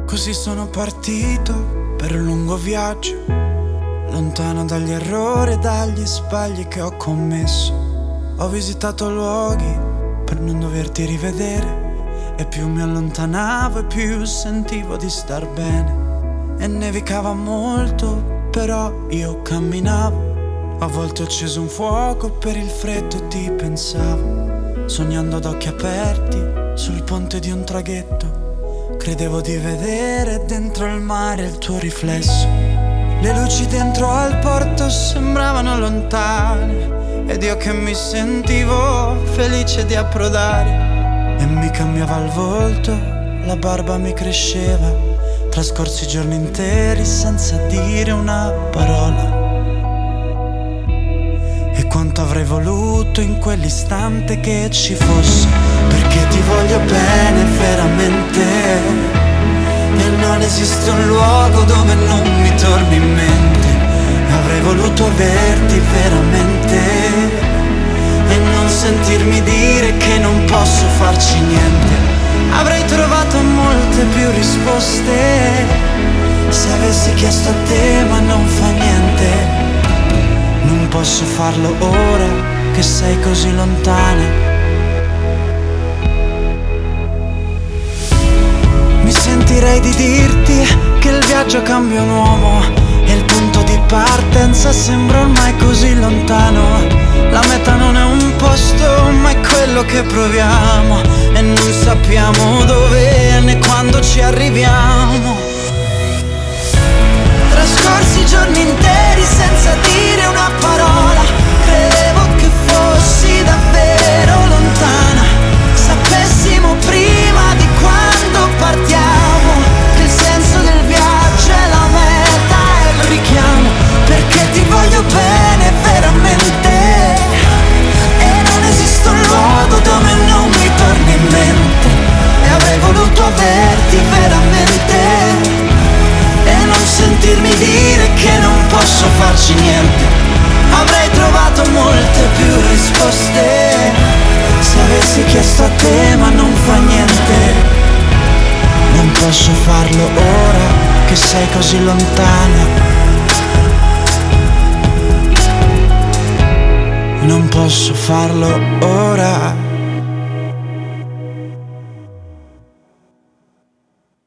Così sono partito per un lungo viaggio, lontano dagli errori e dagli sbagli che ho commesso. Ho visitato luoghi per non doverti rivedere, e più mi allontanavo e più sentivo di star bene. E nevicava molto, però io camminavo. A volte ho acceso un fuoco per il freddo e ti pensavo, sognando ad occhi aperti sul ponte di un traghetto. Credevo di vedere dentro il mare il tuo riflesso. Le luci dentro al porto sembravano lontane, ed io che mi sentivo felice di approdare. E mi cambiava il volto, la barba mi cresceva, trascorsi giorni interi senza dire una parola. E quanto avrei voluto in quell'istante che ci fosse, perché ti voglio bene veramente, e non esiste un luogo dove non mi torni in mente. Avrei voluto averti veramente e non sentirmi dire che non posso farci niente. Avrei trovato molte più risposte se avessi chiesto a te, ma non fa niente. Non posso farlo ora che sei così lontana. Mi sentirei di dirti che il viaggio cambia un uomo e il punto di partenza sembra ormai così lontano. La meta non è un posto, ma è quello che proviamo, e non sappiamo dove né quando ci arriviamo. Trascorsi giorni interi senza dire una parola. Credevo che fossi davvero lontana, sapessimo prima di quando partiamo che il senso del viaggio è la meta e il richiamo. Perché ti voglio bene veramente, e non esiste un luogo dove non mi torni in mente. E avrei voluto averti veramente e non sentirmi dire che non posso farci niente. Avrei trovato molte più risposte se avessi chiesto a te, ma non fa niente. Non posso farlo ora che sei così lontana. Non posso farlo ora